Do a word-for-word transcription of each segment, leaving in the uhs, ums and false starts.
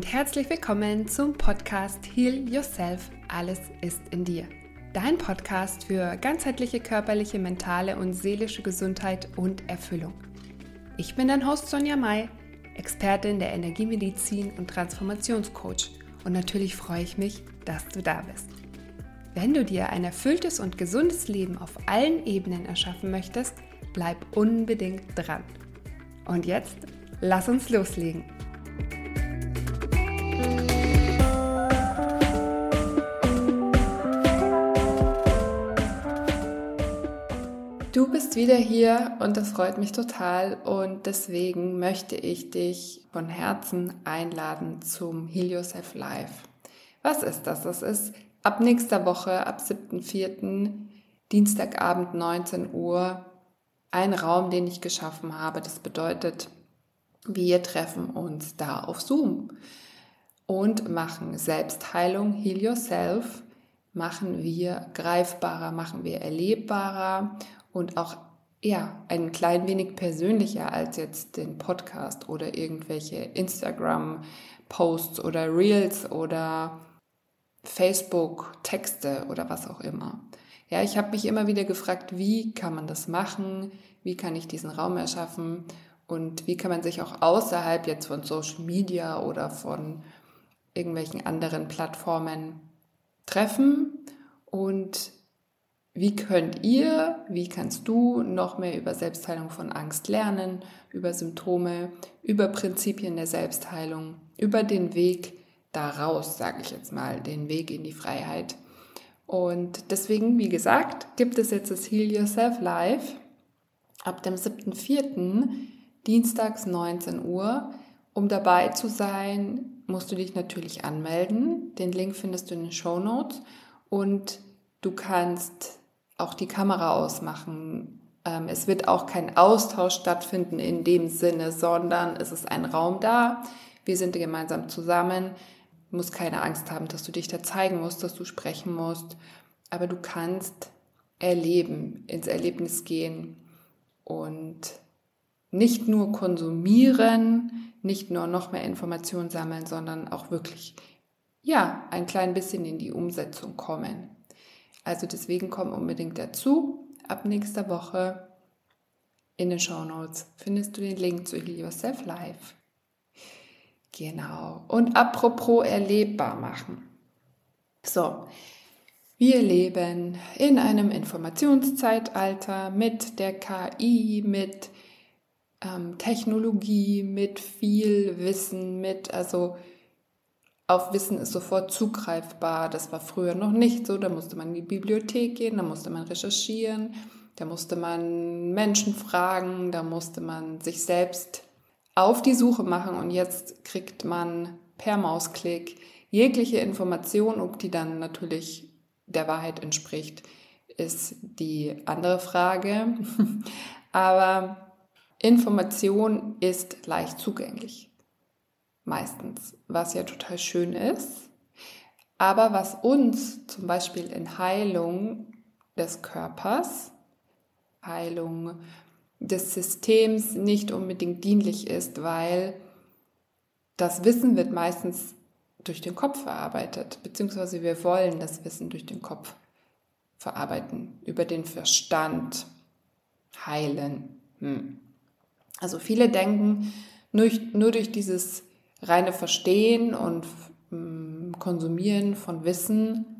und herzlich willkommen zum Podcast Heal Yourself, alles ist in dir. Dein Podcast für ganzheitliche körperliche, mentale und seelische Gesundheit und Erfüllung. Ich bin dein Host Sonja May, Expertin der Energiemedizin und Transformationscoach und natürlich freue ich mich, dass du da bist. Wenn du dir ein erfülltes und gesundes Leben auf allen Ebenen erschaffen möchtest, bleib unbedingt dran. Und jetzt, lass uns loslegen. Du bist wieder hier und das freut mich total und deswegen möchte ich dich von Herzen einladen zum Heal Yourself Live. Was ist das? Das ist ab nächster Woche, ab siebten vierten Dienstagabend neunzehn Uhr, ein Raum, den ich geschaffen habe. Das bedeutet, wir treffen uns da auf Zoom und machen Selbstheilung, Heal Yourself, machen wir greifbarer, machen wir erlebbarer und auch ja, ein klein wenig persönlicher als jetzt den Podcast oder irgendwelche Instagram-Posts oder Reels oder Facebook-Texte oder was auch immer. Ja, ich habe mich immer wieder gefragt, wie kann man das machen, wie kann ich diesen Raum erschaffen und wie kann man sich auch außerhalb jetzt von Social Media oder von irgendwelchen anderen Plattformen treffen und wie könnt ihr, wie kannst du noch mehr über Selbstheilung von Angst lernen, über Symptome, über Prinzipien der Selbstheilung, über den Weg daraus, sage ich jetzt mal, den Weg in die Freiheit. Und deswegen, wie gesagt, gibt es jetzt das Heal Yourself Live ab dem siebten vierten dienstags neunzehn Uhr. Um dabei zu sein, musst du dich natürlich anmelden. Den Link findest du in den Shownotes und du kannst auch die Kamera ausmachen. Es wird auch kein Austausch stattfinden in dem Sinne, sondern es ist ein Raum da. Wir sind gemeinsam zusammen. Du musst keine Angst haben, dass du dich da zeigen musst, dass du sprechen musst. Aber du kannst erleben, ins Erlebnis gehen und nicht nur konsumieren, nicht nur noch mehr Informationen sammeln, sondern auch wirklich, ja, ein klein bisschen in die Umsetzung kommen. Also deswegen komm unbedingt dazu. Ab nächster Woche in den Shownotes findest du den Link zu Heal Yourself Live. Genau. Und apropos erlebbar machen. So, wir leben in einem Informationszeitalter mit der K I, mit ähm, Technologie, mit viel Wissen, mit, also auf Wissen ist sofort zugreifbar. Das war früher noch nicht so. Da musste man in die Bibliothek gehen, da musste man recherchieren, da musste man Menschen fragen, da musste man sich selbst auf die Suche machen und jetzt kriegt man per Mausklick jegliche Information, ob die dann natürlich der Wahrheit entspricht, ist die andere Frage. Aber Information ist leicht zugänglich. Meistens, was ja total schön ist, aber was uns zum Beispiel in Heilung des Körpers, Heilung des Systems nicht unbedingt dienlich ist, weil das Wissen wird meistens durch den Kopf verarbeitet, beziehungsweise wir wollen das Wissen durch den Kopf verarbeiten, über den Verstand heilen. Hm. Also viele denken, nur, nur durch dieses reine Verstehen und mh, Konsumieren von Wissen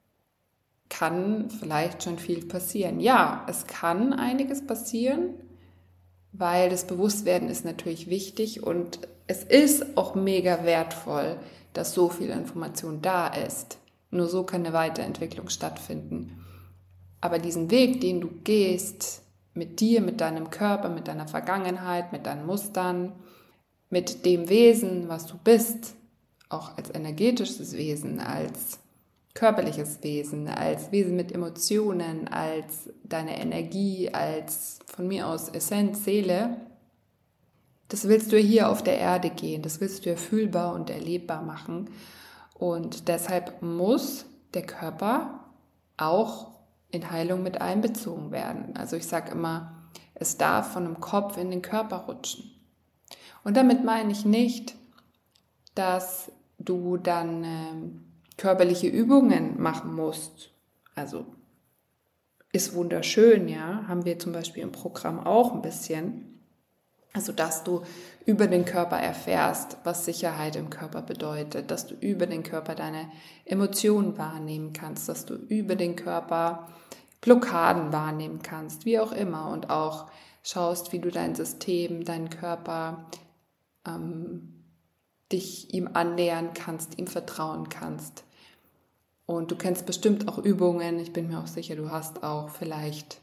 kann vielleicht schon viel passieren. Ja, es kann einiges passieren, weil das Bewusstwerden ist natürlich wichtig und es ist auch mega wertvoll, dass so viel Information da ist. Nur so kann eine Weiterentwicklung stattfinden. Aber diesen Weg, den du gehst, mit dir, mit deinem Körper, mit deiner Vergangenheit, mit deinen Mustern, mit dem Wesen, was du bist, auch als energetisches Wesen, als körperliches Wesen, als Wesen mit Emotionen, als deine Energie, als von mir aus Essenz, Seele, das willst du hier auf der Erde gehen, das willst du fühlbar und erlebbar machen und deshalb muss der Körper auch in Heilung mit einbezogen werden. Also ich sage immer, es darf von dem Kopf in den Körper rutschen. Und damit meine ich nicht, dass du dann ähm, körperliche Übungen machen musst, also ist wunderschön, ja, haben wir zum Beispiel im Programm auch ein bisschen, also dass du über den Körper erfährst, was Sicherheit im Körper bedeutet, dass du über den Körper deine Emotionen wahrnehmen kannst, dass du über den Körper Blockaden wahrnehmen kannst, wie auch immer, und auch schaust, wie du dein System, deinen Körper, ähm, dich ihm annähern kannst, ihm vertrauen kannst. Und du kennst bestimmt auch Übungen, ich bin mir auch sicher, du hast auch vielleicht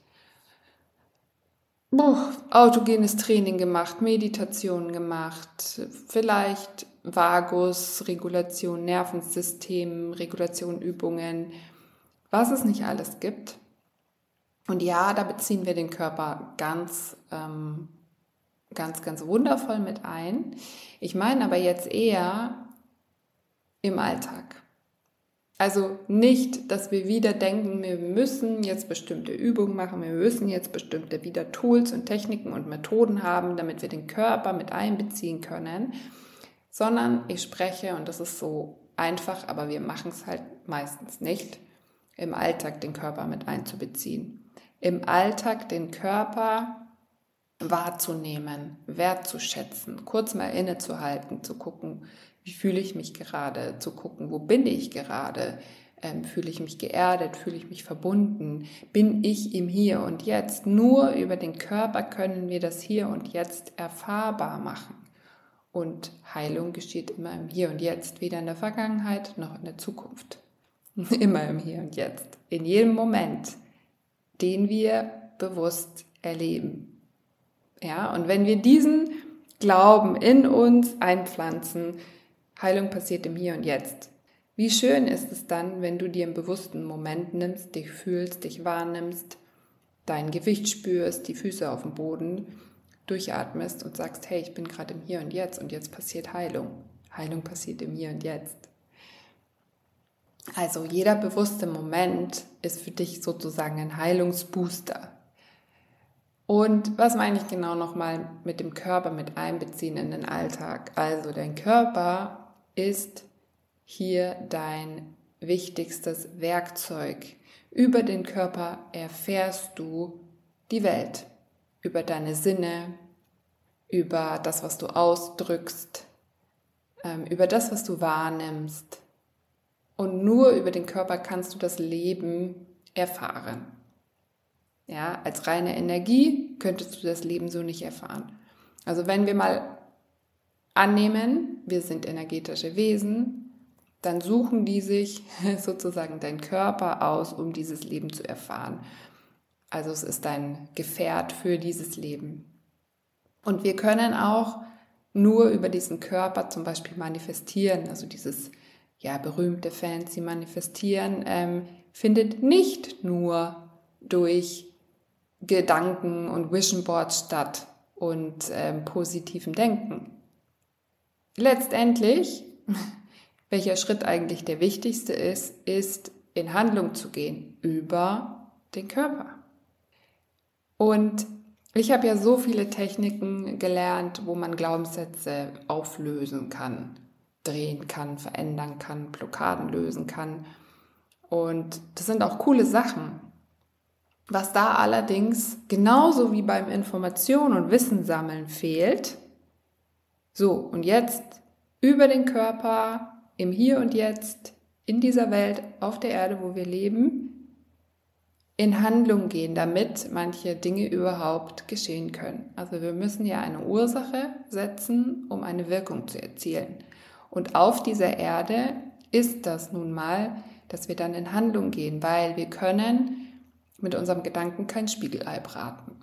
boah, autogenes Training gemacht, Meditation gemacht, vielleicht Vagus, Regulation, Nervensystem, Regulation, Übungen, was es nicht alles gibt. Und ja, da beziehen wir den Körper ganz, ähm, ganz, ganz wundervoll mit ein. Ich meine aber jetzt eher im Alltag. Also nicht, dass wir wieder denken, wir müssen jetzt bestimmte Übungen machen, wir müssen jetzt bestimmte wieder Tools und Techniken und Methoden haben, damit wir den Körper mit einbeziehen können, sondern ich spreche, und das ist so einfach, aber wir machen es halt meistens nicht, im Alltag den Körper mit einzubeziehen. Im Alltag den Körper wahrzunehmen, wertzuschätzen, kurz mal innezuhalten, zu gucken, wie fühle ich mich gerade, zu gucken, wo bin ich gerade, ähm, fühle ich mich geerdet, fühle ich mich verbunden, bin ich im Hier und Jetzt. Nur über den Körper können wir das Hier und Jetzt erfahrbar machen. Und Heilung geschieht immer im Hier und Jetzt, weder in der Vergangenheit noch in der Zukunft. Immer im Hier und Jetzt, in jedem Moment, den wir bewusst erleben. Ja, und wenn wir diesen Glauben in uns einpflanzen, Heilung passiert im Hier und Jetzt. Wie schön ist es dann, wenn du dir einen bewussten Moment nimmst, dich fühlst, dich wahrnimmst, dein Gewicht spürst, die Füße auf dem Boden, durchatmest und sagst, hey, ich bin gerade im Hier und Jetzt und jetzt passiert Heilung. Heilung passiert im Hier und Jetzt. Also jeder bewusste Moment ist für dich sozusagen ein Heilungsbooster. Und was meine ich genau nochmal mit dem Körper mit einbeziehen in den Alltag? Also dein Körper ist hier dein wichtigstes Werkzeug. Über den Körper erfährst du die Welt, über deine Sinne, über das, was du ausdrückst, über das, was du wahrnimmst. Und nur über den Körper kannst du das Leben erfahren. Ja, als reine Energie könntest du das Leben so nicht erfahren. Also wenn wir mal annehmen, wir sind energetische Wesen, dann suchen die sich sozusagen deinen Körper aus, um dieses Leben zu erfahren. Also es ist dein Gefährt für dieses Leben. Und wir können auch nur über diesen Körper zum Beispiel manifestieren, also dieses ja, berühmte fancy Manifestieren ähm, findet nicht nur durch Gedanken und Vision Boards statt und ähm, positivem Denken. Letztendlich, welcher Schritt eigentlich der wichtigste ist, ist in Handlung zu gehen über den Körper. Und ich habe ja so viele Techniken gelernt, wo man Glaubenssätze auflösen kann, drehen kann, verändern kann, Blockaden lösen kann. Und das sind auch coole Sachen. Was da allerdings genauso wie beim Information und Wissen sammeln fehlt, so und jetzt über den Körper, im Hier und Jetzt, in dieser Welt, auf der Erde, wo wir leben, in Handlung gehen, damit manche Dinge überhaupt geschehen können. Also wir müssen ja eine Ursache setzen, um eine Wirkung zu erzielen. Und auf dieser Erde ist das nun mal, dass wir dann in Handlung gehen, weil wir können mit unserem Gedanken kein Spiegelei braten.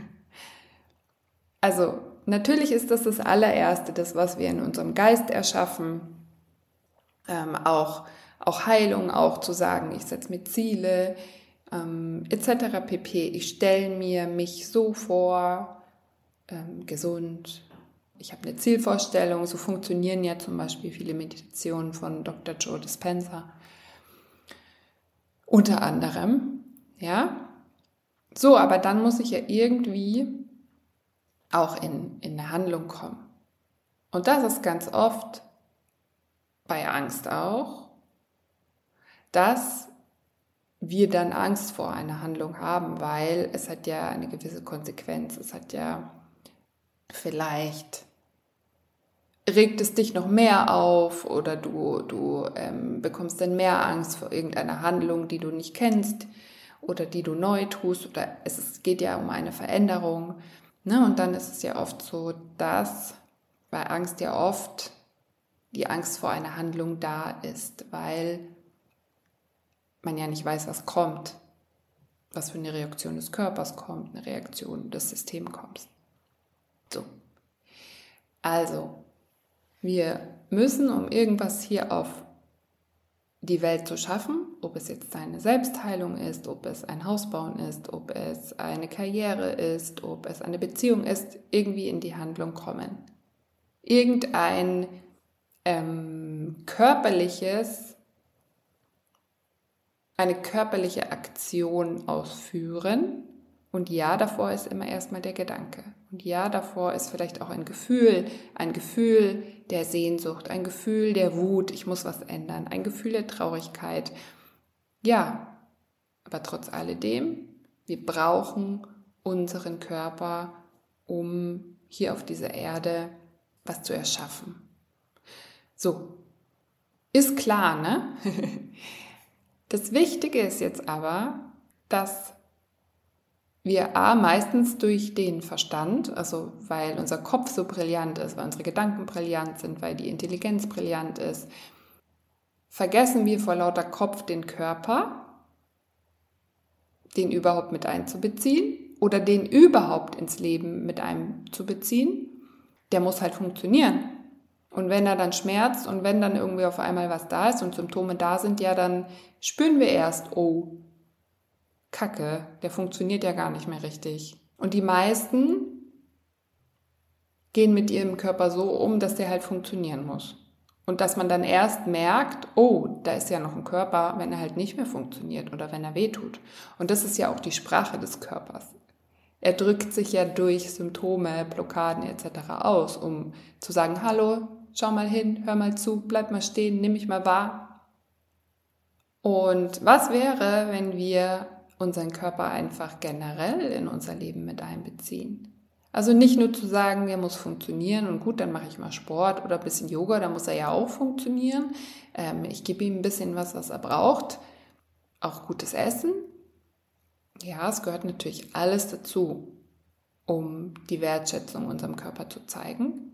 Also natürlich ist das das allererste, das, was wir in unserem Geist erschaffen, ähm, auch, auch Heilung, auch zu sagen, ich setze mir Ziele, ähm, et cetera pp. Ich stelle mir mich so vor, ähm, gesund, ich habe eine Zielvorstellung, so funktionieren ja zum Beispiel viele Meditationen von Doktor Joe Dispenza. Unter anderem, ja. So, aber dann muss ich ja irgendwie auch in, in eine Handlung kommen. Und das ist ganz oft bei Angst auch, dass wir dann Angst vor einer Handlung haben, weil es hat ja eine gewisse Konsequenz. Es hat ja vielleicht, regt es dich noch mehr auf oder du, du ähm, bekommst dann mehr Angst vor irgendeiner Handlung, die du nicht kennst oder die du neu tust oder es ist, geht ja um eine Veränderung. Ne? Und dann ist es ja oft so, dass bei Angst ja oft die Angst vor einer Handlung da ist, weil man ja nicht weiß, was kommt, was für eine Reaktion des Körpers kommt, eine Reaktion des Systems kommt. So. Also, wir müssen, um irgendwas hier auf die Welt zu schaffen, ob es jetzt eine Selbstheilung ist, ob es ein Haus bauen ist, ob es eine Karriere ist, ob es eine Beziehung ist, irgendwie in die Handlung kommen. Irgendein ähm, körperliches, eine körperliche Aktion ausführen. Und ja, davor ist immer erstmal der Gedanke. Und ja, davor ist vielleicht auch ein Gefühl, ein Gefühl der Sehnsucht, ein Gefühl der Wut, ich muss was ändern, ein Gefühl der Traurigkeit. Ja, aber trotz alledem, wir brauchen unseren Körper, um hier auf dieser Erde was zu erschaffen. So, ist klar, ne? Das Wichtige ist jetzt aber, dass wir A, meistens durch den Verstand, also weil unser Kopf so brillant ist, weil unsere Gedanken brillant sind, weil die Intelligenz brillant ist, vergessen wir vor lauter Kopf den Körper, den überhaupt mit einzubeziehen oder den überhaupt ins Leben mit einzubeziehen. Der muss halt funktionieren. Und wenn er dann schmerzt und wenn dann irgendwie auf einmal was da ist und Symptome da sind, ja, dann spüren wir erst, oh, Kacke, der funktioniert ja gar nicht mehr richtig. Und die meisten gehen mit ihrem Körper so um, dass der halt funktionieren muss. Und dass man dann erst merkt, oh, da ist ja noch ein Körper, wenn er halt nicht mehr funktioniert oder wenn er wehtut. Und das ist ja auch die Sprache des Körpers. Er drückt sich ja durch Symptome, Blockaden et cetera aus, um zu sagen, hallo, schau mal hin, hör mal zu, bleib mal stehen, nimm mich mal wahr. Und was wäre, wenn wir unseren Körper einfach generell in unser Leben mit einbeziehen? Also nicht nur zu sagen, der muss funktionieren und gut, dann mache ich mal Sport oder ein bisschen Yoga, da muss er ja auch funktionieren. Ähm, ich gebe ihm ein bisschen was, was er braucht. Auch gutes Essen. Ja, es gehört natürlich alles dazu, um die Wertschätzung unserem Körper zu zeigen.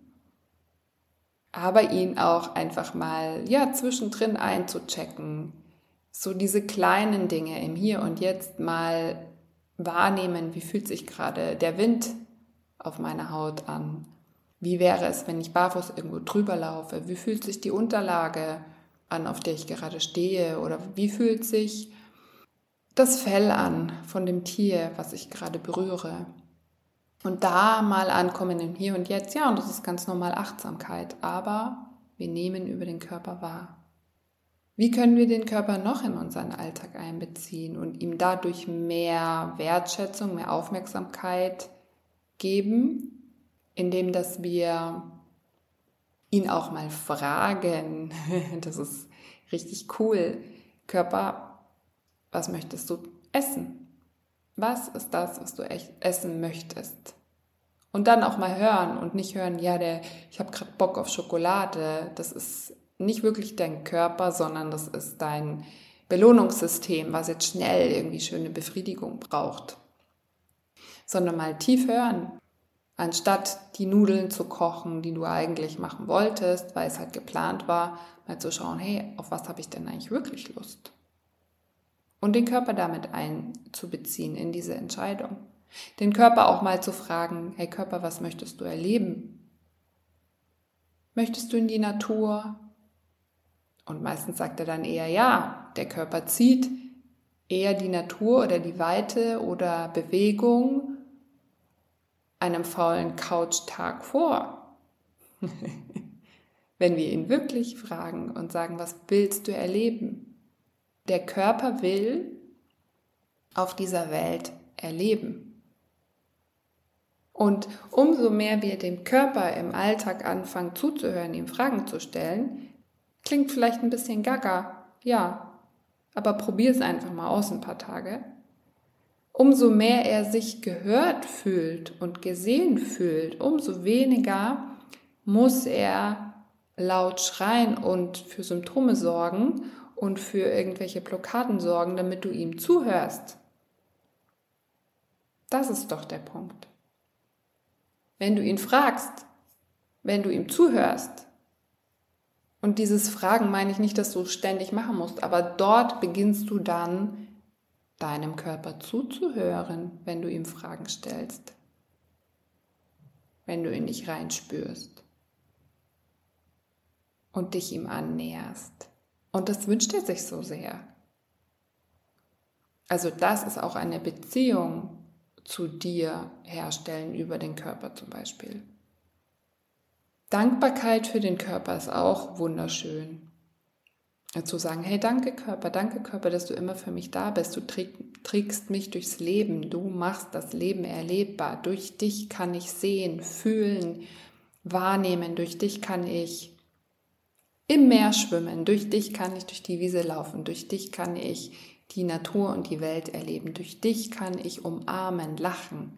Aber ihn auch einfach mal ja, zwischendrin einzuchecken. So diese kleinen Dinge im Hier und Jetzt mal wahrnehmen, wie fühlt sich gerade der Wind auf meiner Haut an? Wie wäre es, wenn ich barfuß irgendwo drüber laufe? Wie fühlt sich die Unterlage an, auf der ich gerade stehe? Oder wie fühlt sich das Fell an von dem Tier, was ich gerade berühre? Und da mal ankommen im Hier und Jetzt, ja, und das ist ganz normal Achtsamkeit, aber wir nehmen über den Körper wahr. Wie können wir den Körper noch in unseren Alltag einbeziehen und ihm dadurch mehr Wertschätzung, mehr Aufmerksamkeit geben, indem dass wir ihn auch mal fragen, das ist richtig cool, Körper, was möchtest du essen? Was ist das, was du echt essen möchtest? Und dann auch mal hören und nicht hören, ja, der, ich habe gerade Bock auf Schokolade. Das ist nicht wirklich dein Körper, sondern das ist dein Belohnungssystem, was jetzt schnell irgendwie schöne Befriedigung braucht. Sondern mal tief hören, anstatt die Nudeln zu kochen, die du eigentlich machen wolltest, weil es halt geplant war, mal zu schauen, hey, auf was habe ich denn eigentlich wirklich Lust? Und den Körper damit einzubeziehen in diese Entscheidung. Den Körper auch mal zu fragen, hey Körper, was möchtest du erleben? Möchtest du in die Natur? Und meistens sagt er dann eher ja. Der Körper zieht eher die Natur oder die Weite oder Bewegung einem faulen Couch-Tag vor. Wenn wir ihn wirklich fragen und sagen, was willst du erleben? Der Körper will auf dieser Welt erleben. Und umso mehr wir dem Körper im Alltag anfangen zuzuhören, ihm Fragen zu stellen, Klingt vielleicht ein bisschen gaga, ja, aber probier es einfach mal aus ein paar Tage. Umso mehr er sich gehört fühlt und gesehen fühlt, umso weniger muss er laut schreien und für Symptome sorgen und für irgendwelche Blockaden sorgen, damit du ihm zuhörst. Das ist doch der Punkt. Wenn du ihn fragst, wenn du ihm zuhörst, und dieses Fragen meine ich nicht, dass du es ständig machen musst, aber dort beginnst du dann, deinem Körper zuzuhören, wenn du ihm Fragen stellst, wenn du in dich reinspürst und dich ihm annäherst. Und das wünscht er sich so sehr. Also das ist auch eine Beziehung zu dir herstellen über den Körper zum Beispiel. Dankbarkeit für den Körper ist auch wunderschön. Zu sagen, hey, danke Körper, danke Körper, dass du immer für mich da bist. Du trägst mich durchs Leben, du machst das Leben erlebbar. Durch dich kann ich sehen, fühlen, wahrnehmen. Durch dich kann ich im Meer schwimmen. Durch dich kann ich durch die Wiese laufen. Durch dich kann ich die Natur und die Welt erleben. Durch dich kann ich umarmen, lachen.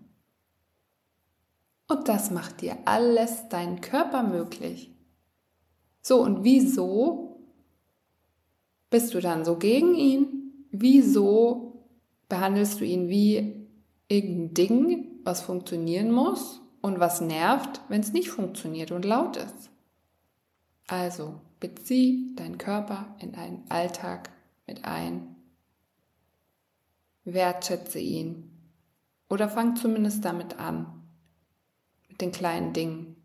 Und das macht dir alles dein Körper möglich. So, und wieso bist du dann so gegen ihn? Wieso behandelst du ihn wie irgendein Ding, was funktionieren muss und was nervt, wenn es nicht funktioniert und laut ist? Also, bezieh deinen Körper in deinen Alltag mit ein. Wertschätze ihn. Oder fang zumindest damit an. Mit den kleinen Dingen.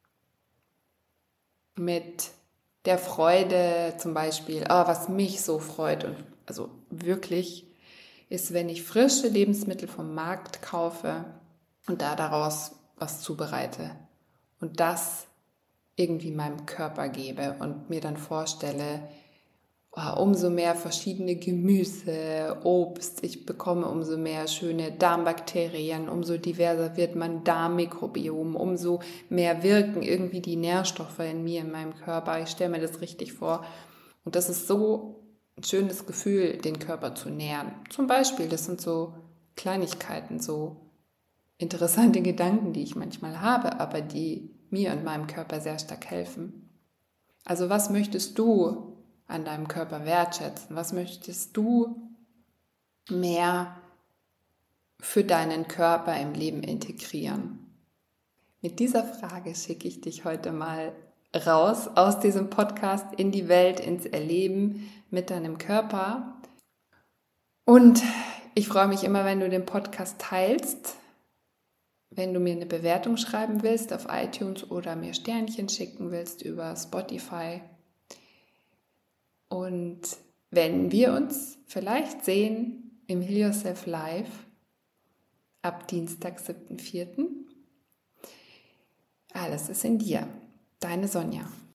Mit der Freude zum Beispiel, oh, was mich so freut und also wirklich ist, wenn ich frische Lebensmittel vom Markt kaufe und da daraus was zubereite und das irgendwie meinem Körper gebe und mir dann vorstelle, oh, umso mehr verschiedene Gemüse, Obst ich bekomme, umso mehr schöne Darmbakterien, umso diverser wird mein Darmmikrobiom, umso mehr wirken irgendwie die Nährstoffe in mir, in meinem Körper. Ich stelle mir das richtig vor. Und das ist so ein schönes Gefühl, den Körper zu nähren. Zum Beispiel, das sind so Kleinigkeiten, so interessante Gedanken, die ich manchmal habe, aber die mir und meinem Körper sehr stark helfen. Also was möchtest du an deinem Körper wertschätzen? Was möchtest du mehr für deinen Körper im Leben integrieren? Mit dieser Frage schicke ich dich heute mal raus aus diesem Podcast in die Welt, ins Erleben mit deinem Körper. Und ich freue mich immer, wenn du den Podcast teilst, wenn du mir eine Bewertung schreiben willst auf iTunes oder mir Sternchen schicken willst über Spotify. Und wenn wir uns vielleicht sehen im Heal Yourself Live ab Dienstag, siebten vierten Alles ist in dir. Deine Sonja.